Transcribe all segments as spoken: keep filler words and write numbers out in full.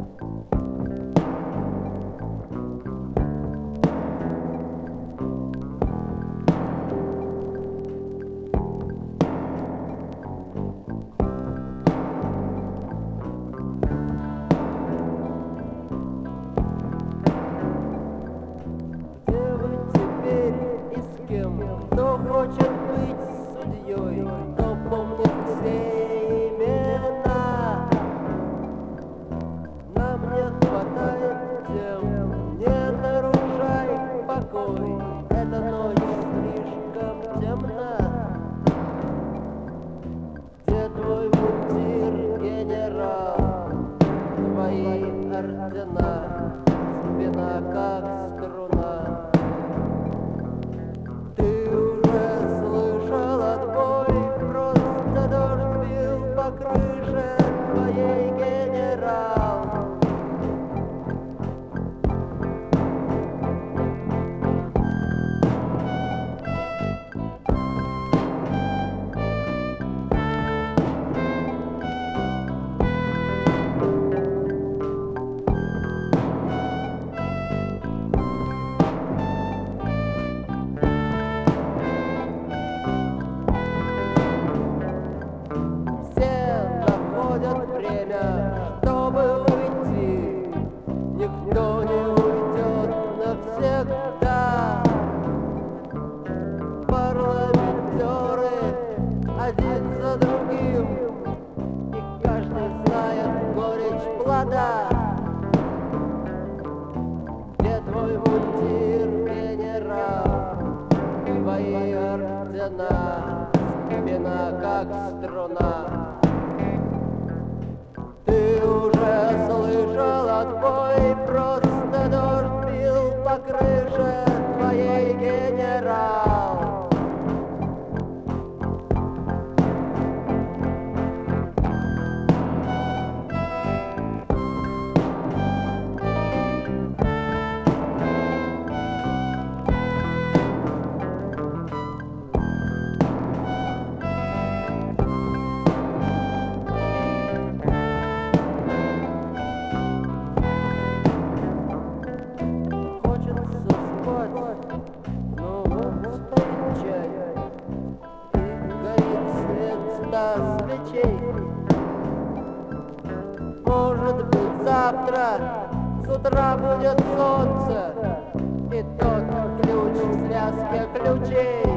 Кто хочет быть судьей, кто помнит все имена? Нам не хватает тем, не нарушай покой, эта ночь слишком темна. Где твой мундир, генерал, твои ордена, спина как струна? Крыше твоей, генерал. Чтобы уйти, никто не уйдет навсегда. Парламентеры один за другим, и каждый знает горечь плода. Где твой мундир, генерал, твои ордена, спина как струна? Ты уже слышал отбой, просто дождь бил по крыше твоей, генерал. Свечей. Может быть, завтра с утра будет солнце, и тот ключ в связке ключей.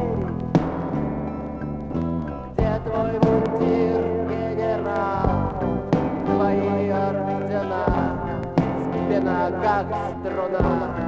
Где твой мундир, генерал, твои ордена, спина как струна?